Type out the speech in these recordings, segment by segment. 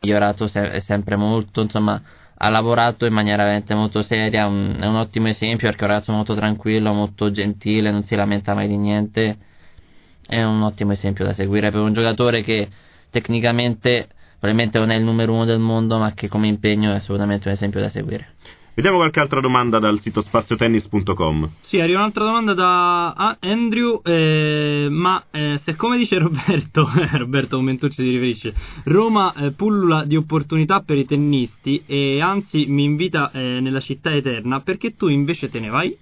migliorato sempre molto, insomma ha lavorato in maniera veramente molto seria, è un ottimo esempio perché è un ragazzo molto tranquillo, molto gentile, non si lamenta mai di niente, è un ottimo esempio da seguire per un giocatore che tecnicamente probabilmente non è il numero uno del mondo, ma che come impegno è assolutamente un esempio da seguire. Vediamo qualche altra domanda dal sito spaziotennis.com. Sì, arriva un'altra domanda da Andrew, se come dice Roberto Comentucci si riferisce, Roma pullula di opportunità per i tennisti e anzi mi invita nella città eterna, perché tu invece te ne vai?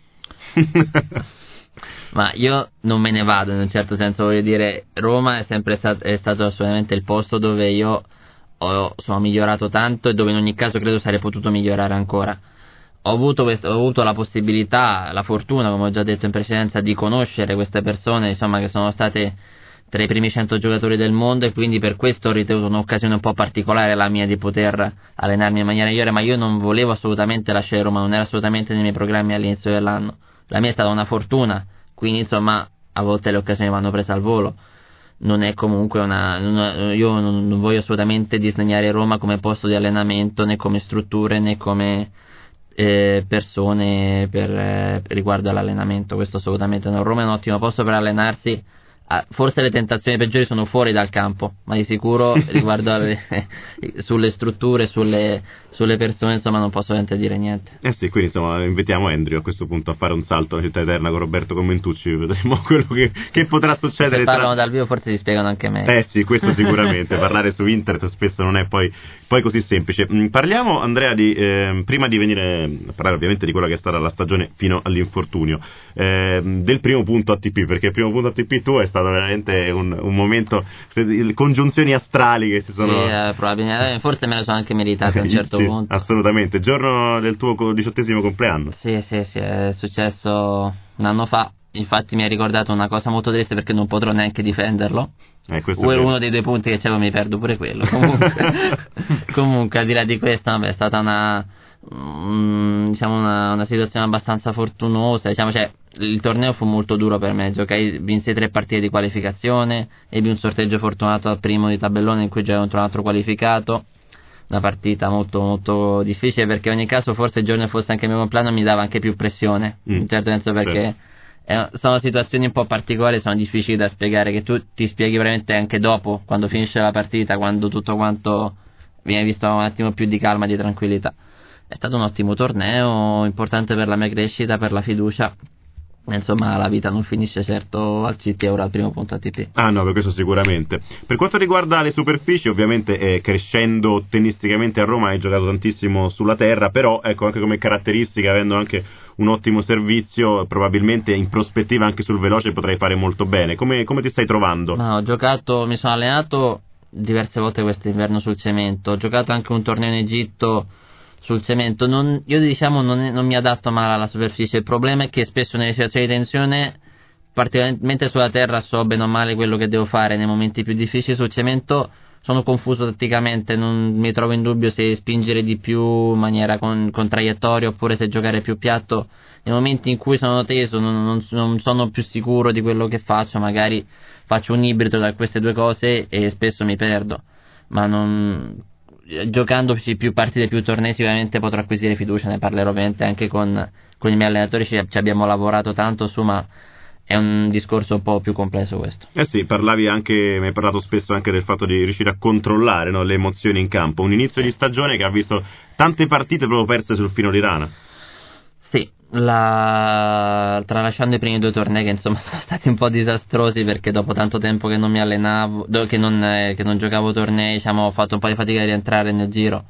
Ma io non me ne vado, in un certo senso, voglio dire, Roma è sempre è stato assolutamente il posto dove io sono migliorato tanto e dove in ogni caso credo sarei potuto migliorare ancora. Ho avuto la possibilità, la fortuna, come ho già detto in precedenza, di conoscere queste persone, insomma, che sono state tra i primi 100 giocatori del mondo, e quindi per questo ho ritenuto un'occasione un po' particolare la mia di poter allenarmi in maniera migliore, ma io non volevo assolutamente lasciare Roma, non era assolutamente nei miei programmi all'inizio dell'anno. La mia è stata una fortuna, quindi insomma a volte le occasioni vanno prese al volo. Non è comunque io non voglio assolutamente disdegnare Roma come posto di allenamento, né come strutture, né come persone per riguardo all'allenamento. Questo assolutamente no. Roma è un ottimo posto per allenarsi. Forse le tentazioni peggiori sono fuori dal campo, ma di sicuro riguardo sulle strutture, sulle persone, insomma, non posso veramente dire niente. Sì, quindi insomma invitiamo Andrew a questo punto a fare un salto alla città eterna con Roberto Comentucci, vedremo quello che potrà succedere. Se parlano dal vivo forse si spiegano anche meglio. Sì, questo sicuramente. Parlare su internet spesso non è poi così semplice. Parliamo, Andrea, prima di venire a parlare ovviamente di quella che è stata la stagione fino all'infortunio, del primo punto ATP, perché il primo punto ATP tu è stato veramente un momento, congiunzioni astrali che si sono... Sì, probabilmente, forse me le sono anche meritate a un certo punto. Assolutamente, giorno del tuo 18° compleanno. Sì, è successo un anno fa, infatti mi ha ricordato una cosa molto triste perché non potrò neanche difenderlo. Uno dei 2 punti che c'avevo mi perdo pure quello. Comunque al di là di questo, è stata una situazione abbastanza fortunosa, il torneo fu molto duro per me, vinsi 3 partite di qualificazione, ebbi un sorteggio fortunato al primo di tabellone in cui giocavo contro un altro qualificato, una partita molto molto difficile perché in ogni caso forse il giorno fosse anche il mio compleanno mi dava anche più pressione, in un certo senso, perché sono situazioni un po' particolari, sono difficili da spiegare, che tu ti spieghi veramente anche dopo, quando finisce la partita, quando tutto quanto viene visto un attimo più di calma, di tranquillità. È stato un ottimo torneo, importante per la mia crescita, per la fiducia. Insomma, la vita non finisce certo al CT Euro al primo punto ATP. No, per questo sicuramente. Per quanto riguarda le superfici, ovviamente crescendo tennisticamente a Roma hai giocato tantissimo sulla terra, però ecco, anche come caratteristica, avendo anche un ottimo servizio, probabilmente in prospettiva anche sul veloce potrai fare molto bene. Come ti stai trovando? Mi sono allenato diverse volte quest'inverno sul cemento, ho giocato anche un torneo in Egitto sul cemento, non mi adatto male alla superficie. Il problema è che spesso nelle situazioni di tensione, particolarmente sulla terra, so bene o male quello che devo fare nei momenti più difficili. Sul cemento sono confuso tatticamente, non mi trovo in dubbio se spingere di più in maniera con traiettoria oppure se giocare più piatto. Nei momenti in cui sono teso non sono più sicuro di quello che faccio, magari faccio un ibrido tra queste due cose e spesso mi perdo, ma giocandoci più partite, più tornei, sicuramente potrò acquisire fiducia. Ne parlerò ovviamente anche con i miei allenatori, ci abbiamo lavorato tanto su, ma è un discorso un po' più complesso questo. Sì, mi hai parlato spesso anche del fatto di riuscire a controllare, no, le emozioni in campo. Un inizio di stagione che ha visto tante partite proprio perse sul filo di rana. Sì, tralasciando i primi 2 tornei che insomma sono stati un po' disastrosi, perché dopo tanto tempo che non mi allenavo, che non giocavo tornei, ho fatto un po' di fatica a rientrare nel giro.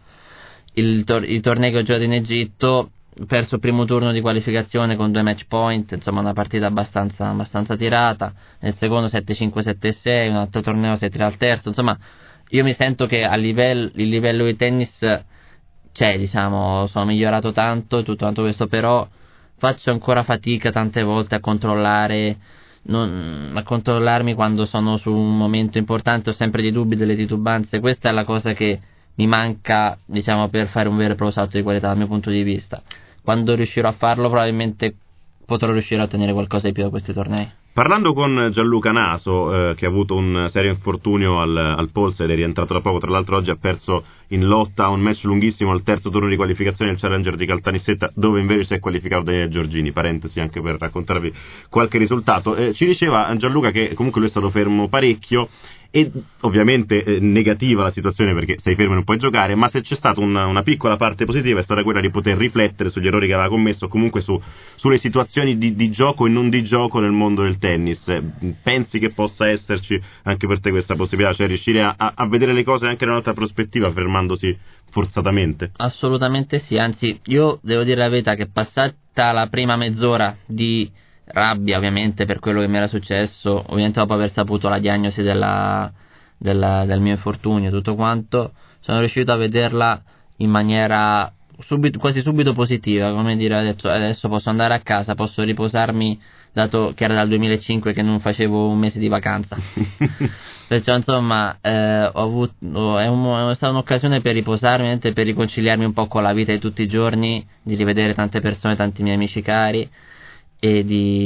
I tornei che ho giocato in Egitto, ho perso il primo turno di qualificazione con 2 match point, insomma una partita abbastanza tirata. Nel secondo 7-5, 7-6, un altro torneo 6-3 al terzo. Insomma, io mi sento che il livello di tennis c'è, sono migliorato tanto e tutto quanto questo, però faccio ancora fatica tante volte a controllarmi quando sono su un momento importante. Ho sempre dei dubbi, delle titubanze. Questa è la cosa che mi manca, per fare un vero e proprio salto di qualità dal mio punto di vista. Quando riuscirò a farlo probabilmente potrò riuscire a ottenere qualcosa di più da questi tornei. Parlando con Gianluca Naso, che ha avuto un serio infortunio al polso ed è rientrato da poco, tra l'altro oggi ha perso in lotta un match lunghissimo al terzo turno di qualificazione del Challenger di Caltanissetta, dove invece si è qualificato Daniele Giorgini, parentesi anche per raccontarvi qualche risultato. Ci diceva Gianluca che comunque lui è stato fermo parecchio, e ovviamente negativa la situazione perché stai fermo e non puoi giocare, ma se c'è stata una piccola parte positiva è stata quella di poter riflettere sugli errori che aveva commesso, o comunque sulle situazioni di gioco e non di gioco nel mondo del tennis. Pensi che possa esserci anche per te questa possibilità, cioè riuscire a vedere le cose anche da un'altra prospettiva, fermandosi forzatamente? Assolutamente sì, anzi io devo dire la verità che passata la prima mezz'ora di rabbia ovviamente per quello che mi era successo, ovviamente dopo aver saputo la diagnosi del mio infortunio e tutto quanto, sono riuscito a vederla in maniera quasi subito positiva, come dire, ho detto adesso posso andare a casa, posso riposarmi, dato che era dal 2005 che non facevo un mese di vacanza. Perciò insomma è stata un'occasione per riposarmi, per riconciliarmi un po' con la vita di tutti i giorni, di rivedere tante persone, tanti miei amici cari, e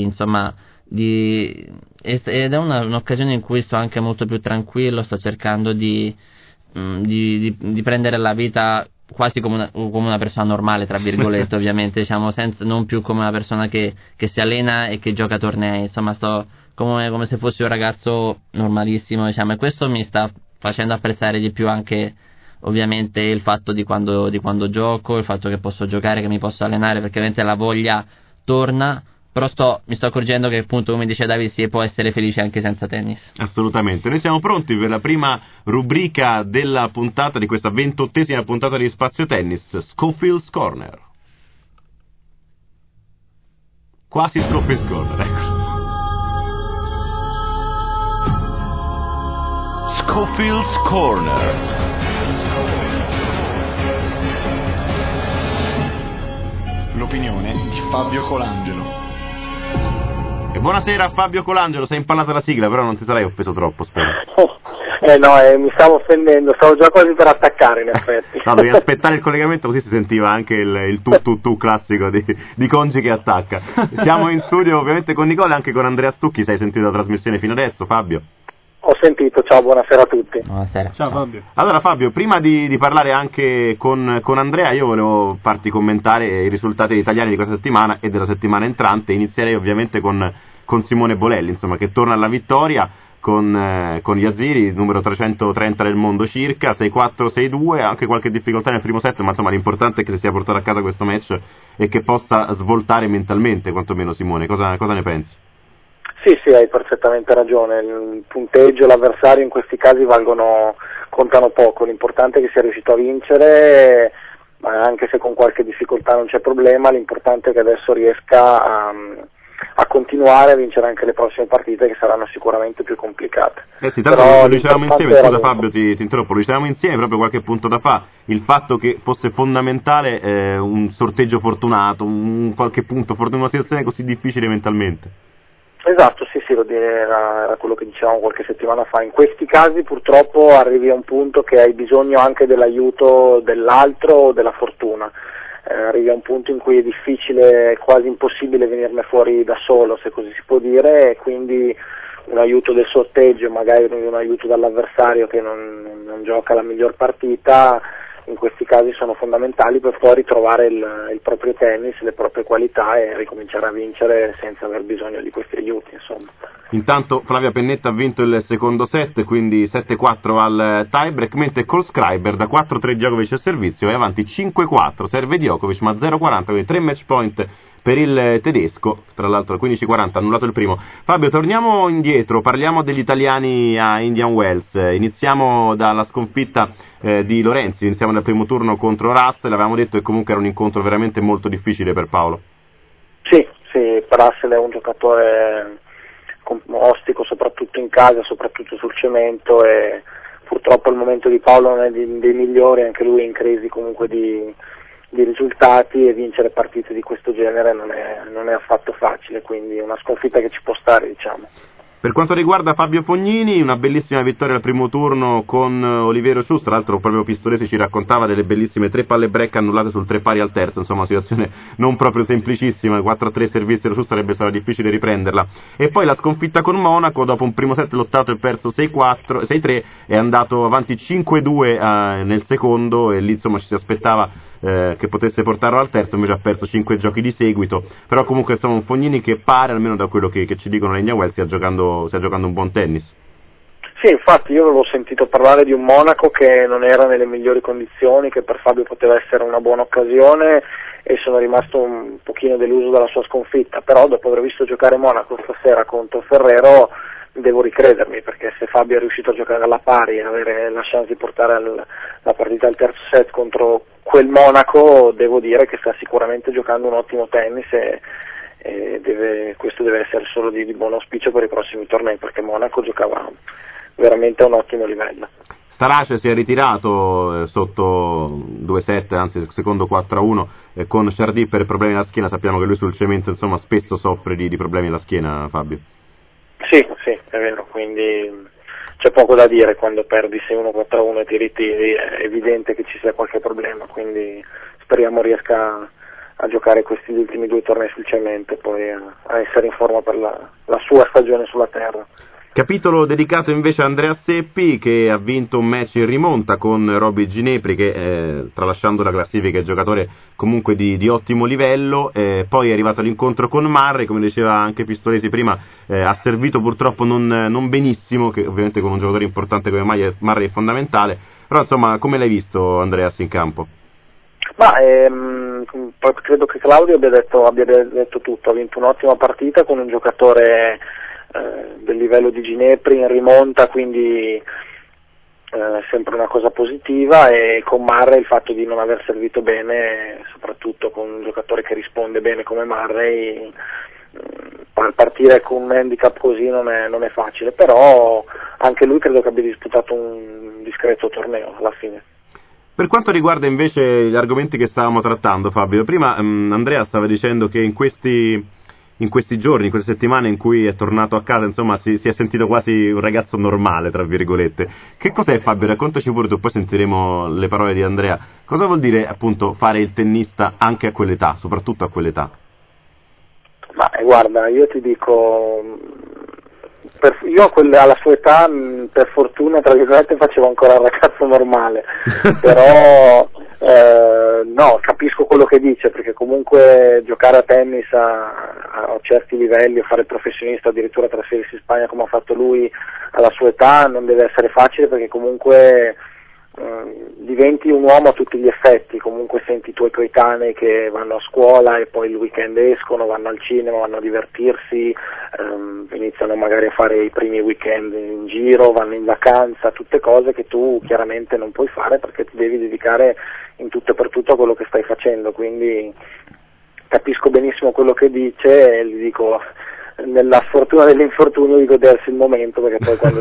ed è un'occasione in cui sto anche molto più tranquillo, sto cercando di prendere la vita quasi come una persona normale, tra virgolette, ovviamente, diciamo, non più come una persona che si allena e che gioca tornei, insomma sto come se fossi un ragazzo normalissimo, diciamo, e questo mi sta facendo apprezzare di più anche ovviamente il fatto di quando gioco, il fatto che posso giocare, che mi posso allenare, perché ovviamente la voglia torna. Però mi sto accorgendo che, appunto, come dice Davide, si può essere felice anche senza tennis. Assolutamente. Noi siamo pronti per la prima rubrica della puntata, di questa 28ª puntata di Spazio Tennis, Schofield's Corner. Quasi Schofield's Corner, ecco. Schofield's Corner. L'opinione di Fabio Colangelo. E buonasera Fabio Colangelo, sei impallata la sigla, però non ti sarai offeso troppo, spero. No, mi stavo offendendo, stavo già quasi per attaccare, in effetti. No, devi aspettare il collegamento, così si sentiva anche il tu classico di Congi che attacca. Siamo in studio ovviamente con Nicola e anche con Andrea Stucchi. Sei sentito la trasmissione fino adesso, Fabio? Ho sentito, ciao, buonasera a tutti. Buonasera. Ciao Fabio. Allora Fabio, prima di parlare anche con Andrea, io volevo farti commentare i risultati italiani di questa settimana e della settimana entrante. Inizierei ovviamente con Simone Bolelli, insomma, che torna alla vittoria con Yaziri, numero 330 del mondo circa, 6-4, 6-2, anche qualche difficoltà nel primo set, ma insomma l'importante è che si sia portato a casa questo match e che possa svoltare mentalmente, quantomeno. Simone, cosa ne pensi? Sì, hai perfettamente ragione, il punteggio e l'avversario in questi casi contano poco, l'importante è che sia riuscito a vincere, ma anche se con qualche difficoltà non c'è problema, l'importante è che adesso riesca a continuare a vincere anche le prossime partite, che saranno sicuramente più complicate. Sì, tanto lo dicevamo insieme, scusa Fabio, ti interrompo, lo dicevamo insieme proprio qualche punto da fa, il fatto che fosse fondamentale un sorteggio fortunato, un qualche punto fortunato in una situazione così difficile mentalmente. Esatto, sì, era quello che dicevamo qualche settimana fa. In questi casi purtroppo arrivi a un punto che hai bisogno anche dell'aiuto dell'altro o della fortuna. Arrivi a un punto in cui è difficile, quasi impossibile venirne fuori da solo, se così si può dire, e quindi un aiuto del sorteggio, magari un aiuto dall'avversario che non gioca la miglior partita, in questi casi sono fondamentali per poi ritrovare il proprio tennis, le proprie qualità e ricominciare a vincere senza aver bisogno di questi aiuti, insomma. Intanto Flavia Pennetta ha vinto il secondo set, quindi 7-4 al tiebreak, mentre Kohlschreiber da 4-3 Djokovic a servizio è avanti 5-4, serve Djokovic ma 0-40, quindi 3 match point per il tedesco, tra l'altro al 15-40 annullato il primo. Fabio, torniamo indietro, parliamo degli italiani a Indian Wells, iniziamo dalla sconfitta di Lorenzi, iniziamo dal primo turno contro Russell, avevamo detto che comunque era un incontro veramente molto difficile per Paolo. Sì, Russell è un giocatore ostico soprattutto in casa, soprattutto sul cemento, e purtroppo il momento di Paolo non è dei migliori, anche lui è in crisi comunque di risultati, e vincere partite di questo genere non è affatto facile, quindi una sconfitta che ci può stare, diciamo. Per quanto riguarda Fabio Fognini, una bellissima vittoria al primo turno con Oliviero Scius, tra l'altro proprio Pistolesi ci raccontava delle bellissime 3 palle break annullate sul 3 pari al terzo, insomma una situazione non proprio semplicissima, 4-3 servizio Scius sarebbe stato difficile riprenderla. E poi la sconfitta con Monaco, dopo un primo set lottato e perso 6-3, è andato avanti 5-2 nel secondo, e lì insomma ci si aspettava che potesse portarlo al terzo, invece ha perso 5 giochi di seguito, però comunque insomma un Fognini che pare, almeno da quello che ci dicono Legna Well, stia giocando un buon tennis. Sì, infatti io avevo sentito parlare di un Monaco che non era nelle migliori condizioni, che per Fabio poteva essere una buona occasione, e sono rimasto un pochino deluso dalla sua sconfitta, però dopo aver visto giocare Monaco stasera contro Ferrero devo ricredermi, perché se Fabio è riuscito a giocare alla pari e avere la chance di portare la partita al terzo set contro quel Monaco, devo dire che sta sicuramente giocando un ottimo tennis, e questo deve essere solo di buon auspicio per i prossimi tornei, perché Monaco giocava veramente a un ottimo livello. Starace si è ritirato sotto 2-7, anzi secondo 4-1 con Chardy per problemi alla schiena. Sappiamo che lui sul cemento insomma spesso soffre di problemi alla schiena, Fabio. Sì, è vero, quindi c'è poco da dire quando perdi 6-1-4-1 e ti ritiri, è evidente che ci sia qualche problema, quindi speriamo riesca a giocare questi ultimi 2 tornei sul cemento e poi a essere in forma per la sua stagione sulla terra. Capitolo dedicato invece a Andrea Seppi, che ha vinto un match in rimonta con Roby Ginepri, che tralasciando la classifica è giocatore comunque di ottimo livello, poi è arrivato all'incontro con Murray, come diceva anche Pistolesi prima, ha servito purtroppo non benissimo, che ovviamente con un giocatore importante come Murray è fondamentale, però insomma come l'hai visto Andreas in campo? Ma credo che Claudio abbia detto tutto, ha vinto un'ottima partita con un giocatore del livello di Ginepri in rimonta, quindi sempre una cosa positiva, e con Murray il fatto di non aver servito bene, soprattutto con un giocatore che risponde bene come Murray, partire con un handicap così non è facile, però anche lui credo che abbia disputato un discreto torneo alla fine. Per quanto riguarda invece gli argomenti che stavamo trattando, Fabio, prima Andrea stava dicendo che in questi giorni, in queste settimane in cui è tornato a casa, insomma, si è sentito quasi un ragazzo normale, tra virgolette. Che cos'è, Fabio? Raccontaci pure tu, poi sentiremo le parole di Andrea. Cosa vuol dire, appunto, fare il tennista anche a quell'età, soprattutto a quell'età? Ma guarda, io ti dico, io alla sua età, per fortuna, tra virgolette, facevo ancora il ragazzo normale, però no, capisco quello che dice, perché comunque giocare a tennis a certi livelli, o fare il professionista, addirittura trasferirsi in Spagna come ha fatto lui alla sua età, non deve essere facile, perché comunque diventi un uomo a tutti gli effetti, comunque senti i tuoi coetanei che vanno a scuola e poi il weekend escono, vanno al cinema, vanno a divertirsi, iniziano magari a fare i primi weekend in giro, vanno in vacanza, tutte cose che tu chiaramente non puoi fare perché ti devi dedicare in tutto e per tutto a quello che stai facendo, quindi capisco benissimo quello che dice, e gli dico, nella sfortuna dell'infortunio, di godersi il momento, perché poi quando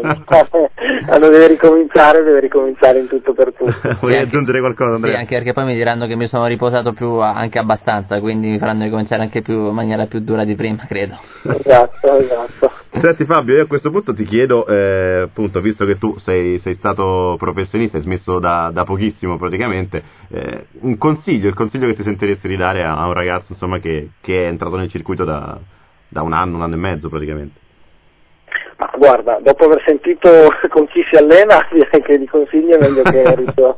deve ricominciare in tutto per tutto. Vuoi aggiungere qualcosa, Andrea? Sì, anche perché poi mi diranno che mi sono riposato anche abbastanza, quindi mi faranno ricominciare anche in maniera più dura di prima, credo. Esatto. Senti Fabio, io a questo punto ti chiedo, appunto, visto che tu sei stato professionista, hai smesso da pochissimo praticamente, il consiglio che ti sentiresti di dare a un ragazzo, insomma, che è entrato nel circuito da un anno e mezzo praticamente. Ma guarda, dopo aver sentito con chi si allena, direi che di consigli è meglio che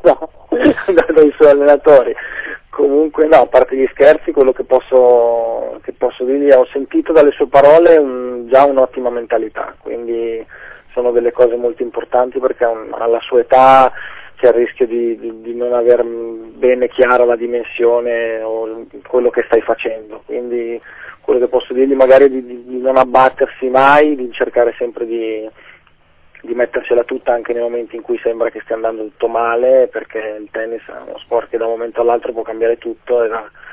dai suoi allenatori. Comunque no, a parte gli scherzi, quello che posso dirgli, ho sentito dalle sue parole già un'ottima mentalità, quindi sono delle cose molto importanti, perché alla sua età c'è il rischio di non aver bene chiara la dimensione o quello che stai facendo, quindi quello che posso dirgli magari è di non abbattersi mai, di cercare sempre di mettersela tutta anche nei momenti in cui sembra che stia andando tutto male, perché il tennis è uno sport che da un momento all'altro può cambiare tutto,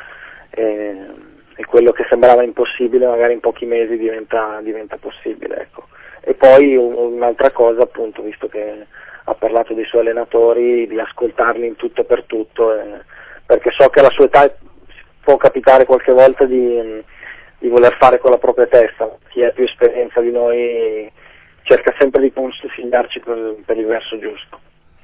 e quello che sembrava impossibile magari in pochi mesi diventa possibile, ecco. E poi un'altra cosa, appunto, visto che ha parlato dei suoi allenatori, di ascoltarli in tutto e per tutto, perché so che alla sua età può capitare qualche volta di voler fare con la propria testa. Chi ha più esperienza di noi cerca sempre di consigliarci per il verso giusto.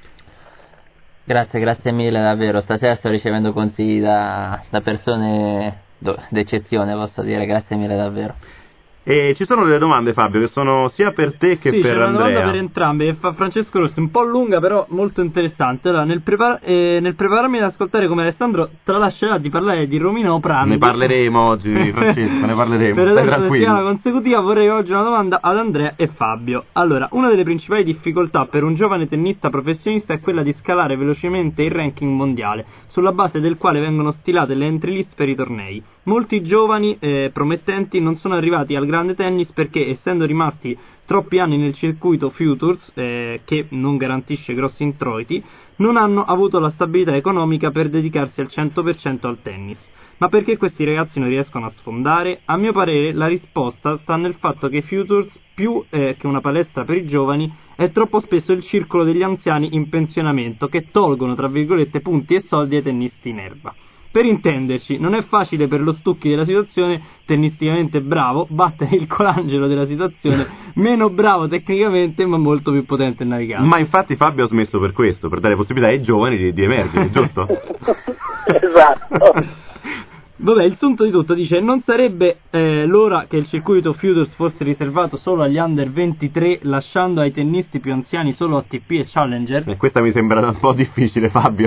Grazie mille davvero, stasera sto ricevendo consigli da persone d'eccezione, posso dire, grazie mille davvero. E ci sono delle domande, Fabio, che sono sia per te che sì, per c'è una Andrea. domanda per entrambi, che fa Francesco Rossi, un po' lunga però molto interessante. Allora, nel prepararmi ad ascoltare come Alessandro tralascerà di parlare di Romino Prami. Ne parleremo oggi, Francesco, ne parleremo, per stai la settimana tranquillo. consecutiva vorrei oggi una domanda ad Andrea e Fabio. Allora, una delle principali difficoltà per un giovane tennista professionista è quella di scalare velocemente il ranking mondiale, sulla base del quale vengono stilate le entry list per i tornei. Molti giovani promettenti non sono arrivati al grande tennis perché, essendo rimasti troppi anni nel circuito Futures, che non garantisce grossi introiti, non hanno avuto la stabilità economica per dedicarsi al 100% al tennis. Ma perché questi ragazzi non riescono a sfondare? A mio parere la risposta sta nel fatto che Futures, più che una palestra per i giovani, è troppo spesso il circolo degli anziani in pensionamento che tolgono, tra virgolette, punti e soldi ai tennisti in erba. Per intenderci, non è facile per lo Stucchi della situazione, tennisticamente bravo, battere il Colangelo della situazione, meno bravo tecnicamente ma molto più potente e navigante. Ma infatti Fabio ha smesso per questo, per dare possibilità ai giovani di emergere, giusto? Esatto. Vabbè, il sunto di tutto dice: non sarebbe l'ora che il circuito Futures fosse riservato solo agli under 23, lasciando ai tennisti più anziani solo ATP e Challenger? E questa mi sembra un po' difficile, Fabio.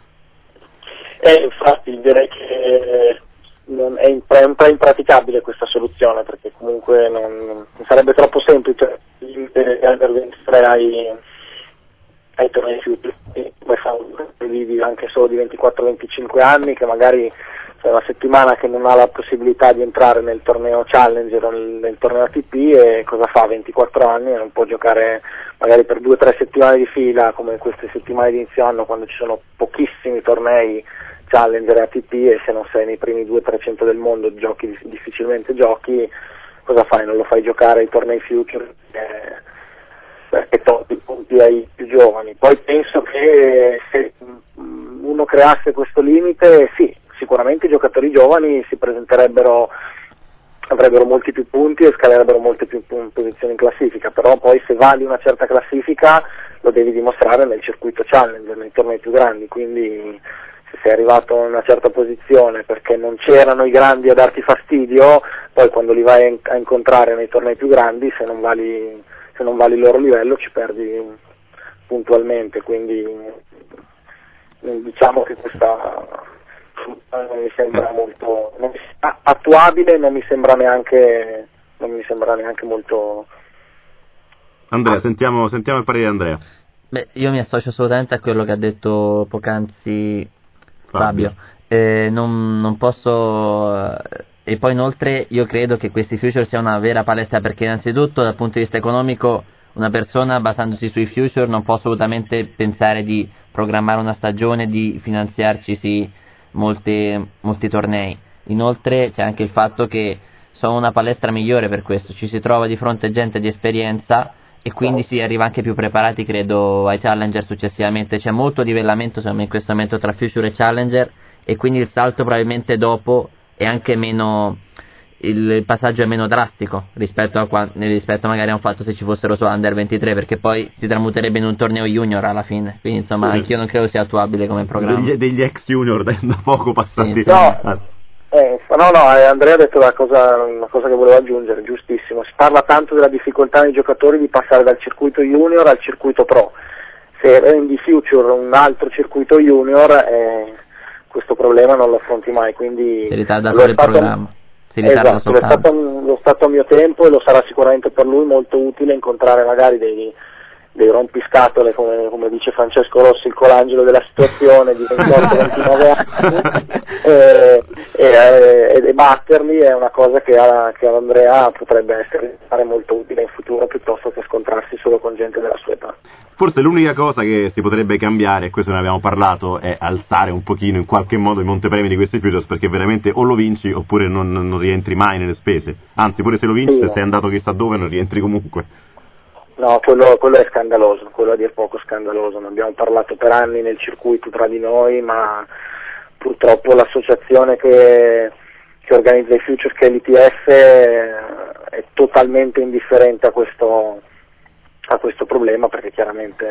Infatti direi che è un po' impraticabile questa soluzione, perché comunque non sarebbe troppo semplice limitare gli under 23 ai tornei Futures, come fanno anche solo di 24-25 anni, che magari c'è una settimana che non ha la possibilità di entrare nel torneo Challenger o nel torneo ATP, e cosa fa? 24 anni e non può giocare magari per 2-3 settimane di fila come queste settimane di inizio anno, quando ci sono pochissimi tornei Challenger e ATP, e se non sei nei primi 200-300 del mondo difficilmente giochi. Cosa fai? Non lo fai giocare ai tornei Future perché togli i punti ai più giovani. Poi penso che se uno creasse questo limite, sì, sicuramente i giocatori giovani si presenterebbero, avrebbero molti più punti e scalerebbero molte più posizioni in classifica, però poi se vali una certa classifica lo devi dimostrare nel circuito Challenger, nei tornei più grandi, quindi se sei arrivato in una certa posizione perché non c'erano i grandi a darti fastidio, poi quando li vai a incontrare nei tornei più grandi, se non vali il loro livello ci perdi puntualmente, quindi diciamo che questa non mi sembra molto attuabile, non mi sembra neanche molto. Andrea, sentiamo il parere di Andrea. Beh, io mi associo assolutamente a quello che ha detto poc'anzi Fabio. Non posso. E poi inoltre io credo che questi future sia una vera palestra, perché innanzitutto dal punto di vista economico una persona basandosi sui future non può assolutamente pensare di programmare una stagione, di finanziarci molti tornei. Inoltre c'è anche il fatto che sono una palestra migliore per questo, ci si trova di fronte a gente di esperienza e quindi si arriva anche più preparati, credo, ai Challenger successivamente. C'è molto livellamento secondo me in questo momento tra Future e Challenger, e quindi il salto probabilmente dopo è anche meno, il passaggio è meno drastico rispetto magari a un fatto se ci fossero solo Under 23, perché poi si tramuterebbe in un torneo junior alla fine, quindi insomma anch'io non credo sia attuabile come programma. Degli ex junior da poco passati. Sì. Andrea ha detto una cosa che volevo aggiungere, giustissimo. Si parla tanto della difficoltà dei giocatori di passare dal circuito junior al circuito pro. Se rendi Future un altro circuito junior, questo problema non lo affronti mai, quindi si ritarda solo il programma. Si ritarda soltanto. Lo stato a mio tempo, e lo sarà sicuramente per lui molto utile incontrare magari dei rompiscatole, come dice Francesco Rossi, il Colangelo della situazione di 28-29 anni, e batterli è una cosa che all'Andrea potrebbe essere molto utile in futuro, piuttosto che scontrarsi solo con gente della sua età. Forse l'unica cosa che si potrebbe cambiare, e questo ne abbiamo parlato, è alzare un pochino in qualche modo i montepremi di questi futures, perché veramente o lo vinci oppure non rientri mai nelle spese, anzi pure se lo vinci, se sei andato chissà dove, non rientri comunque. No, quello è scandaloso, quello a dir poco scandaloso. Ne abbiamo parlato per anni nel circuito tra di noi, ma purtroppo l'associazione che organizza i Futures che l'ITF è totalmente indifferente a questo problema, perché chiaramente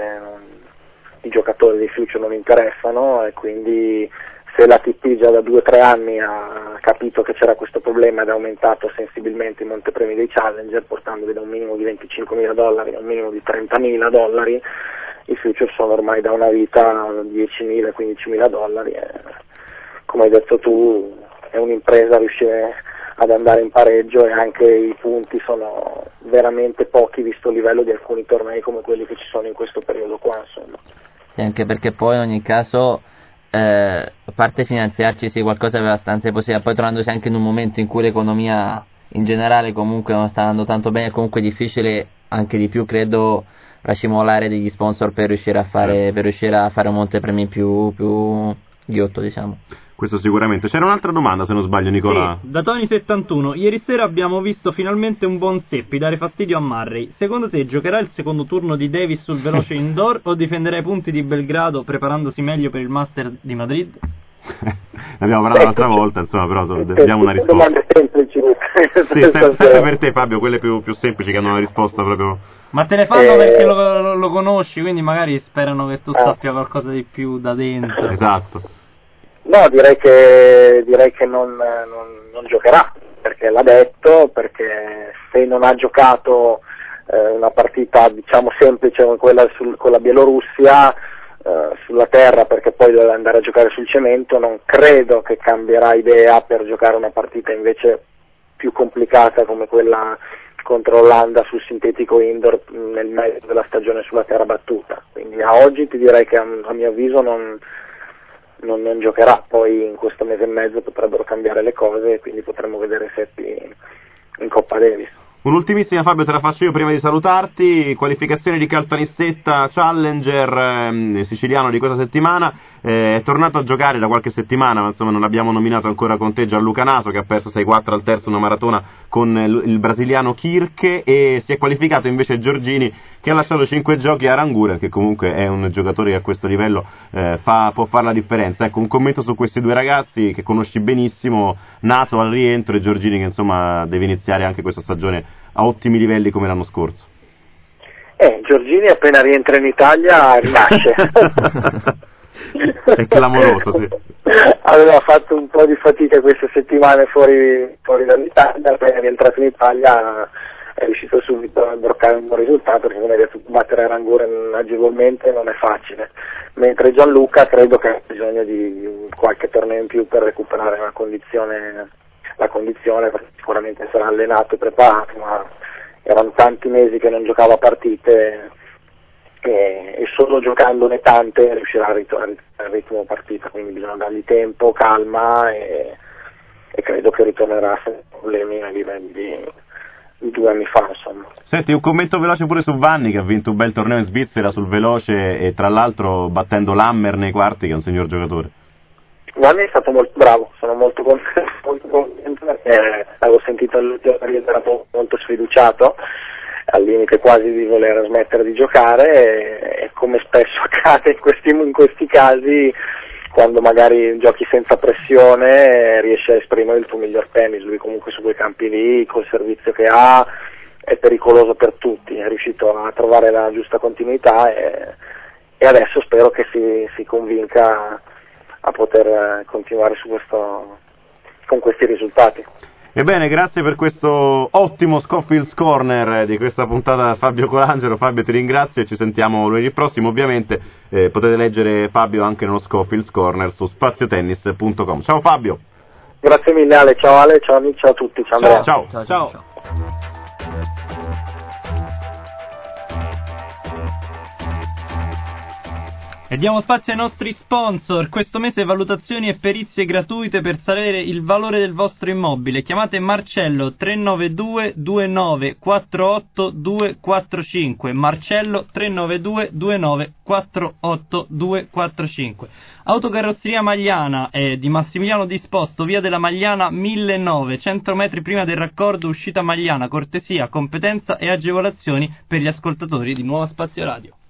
i giocatori dei Future non interessano, e quindi se l'ATP già da 2 o 3 anni ha capito che c'era questo problema ed ha aumentato sensibilmente i montepremi dei Challenger, portandoli da un minimo di $25.000 a un minimo di $30.000, i Future sono ormai da una vita $10.000, $15.000, e come hai detto tu è un'impresa riuscire ad andare in pareggio, e anche i punti sono veramente pochi visto il livello di alcuni tornei come quelli che ci sono in questo periodo qua, insomma. Sì, anche perché poi in ogni caso, a parte finanziarci, sì, qualcosa è abbastanza possibile, poi trovandosi anche in un momento in cui l'economia in generale comunque non sta andando tanto bene, comunque è difficile anche di più, credo, racimolare degli sponsor per riuscire a fare un montepremi più ghiotto, diciamo. Questo sicuramente. C'era un'altra domanda, se non sbaglio, Nicola. Sì, da Tony71. Ieri sera abbiamo visto finalmente un buon Seppi dare fastidio a Murray. Secondo te giocherà il secondo turno di Davis sul veloce indoor o difenderà i punti di Belgrado preparandosi meglio per il Master di Madrid? Ne abbiamo parlato l'altra volta, insomma, però diamo una risposta. Domande semplici. Sì, sempre per te, Fabio, quelle più semplici che hanno una risposta proprio. Ma te le fanno perché lo conosci, quindi magari sperano che tu sappia qualcosa di più da dentro. Esatto. No, direi che non giocherà, perché l'ha detto, perché se non ha giocato una partita diciamo semplice come quella con la Bielorussia sulla terra, perché poi deve andare a giocare sul cemento, non credo che cambierà idea per giocare una partita invece più complicata come quella contro l'Olanda sul sintetico indoor nel mezzo della stagione sulla terra battuta. Quindi a oggi ti direi che a mio avviso non giocherà, poi in questo mese e mezzo potrebbero cambiare le cose e quindi potremmo vedere Seppi in Coppa Davis. Un'ultimissima, Fabio, te la faccio io prima di salutarti. Qualificazione di Caltanissetta Challenger siciliano di questa settimana. È tornato a giocare da qualche settimana, ma insomma non l'abbiamo nominato ancora con te, Gianluca Naso, che ha perso 6-4 al terzo una maratona con il brasiliano Kirke, e si è qualificato invece Giorgini, che ha lasciato 5 giochi a Aranguren, che comunque è un giocatore che a questo livello può fare la differenza. Ecco, un commento su questi due ragazzi che conosci benissimo, Naso al rientro e Giorgini che insomma deve iniziare anche questa stagione a ottimi livelli come l'anno scorso. Giorgini appena rientra in Italia rinasce. È clamoroso, sì. Aveva fatto un po' di fatica queste settimane fuori dall'Italia, appena rientrato in Italia è riuscito subito a bloccare un buon risultato, perché come hai detto battere Aranguren agevolmente non è facile, mentre Gianluca credo che ha bisogno di qualche torneo in più per recuperare la condizione, perché sicuramente sarà allenato e preparato, ma erano tanti mesi che non giocava partite e solo giocandone tante riuscirà a ritornare al ritmo partita, quindi bisogna dargli tempo, calma e credo che ritornerà senza problemi ai livelli di 2 anni fa, insomma. Senti, un commento veloce pure su Vanni, che ha vinto un bel torneo in Svizzera sul veloce e tra l'altro battendo Lammer nei quarti, che è un signor giocatore. Vanni è stato molto bravo, sono molto contento perché avevo sentito all'ultimo periodo era molto sfiduciato, al limite quasi di voler smettere di giocare, e come spesso accade in questi casi, quando magari giochi senza pressione riesci a esprimere il tuo miglior tennis. Lui comunque su quei campi lì, col servizio che ha, è pericoloso per tutti, è riuscito a trovare la giusta continuità e adesso spero che si convinca a poter continuare con questi risultati. Ebbene, grazie per questo ottimo Schofield's Corner di questa puntata, Fabio Colangelo. Fabio, ti ringrazio e ci sentiamo lunedì prossimo. Ovviamente potete leggere Fabio anche nello Schofield's Corner su spaziotennis.com. Ciao Fabio. Grazie mille Ale, ciao Ale, ciao amici, ciao a tutti, ciao Andrea. Ciao. E diamo spazio ai nostri sponsor. Questo mese valutazioni e perizie gratuite per sapere il valore del vostro immobile. Chiamate Marcello 392 29 48 245. Marcello 392 29 48 245. Autocarrozzeria Magliana è di Massimiliano Disposto, via della Magliana 1009, 100 metri prima del raccordo uscita Magliana. Cortesia, competenza e agevolazioni per gli ascoltatori di Nuova Spazio Radio.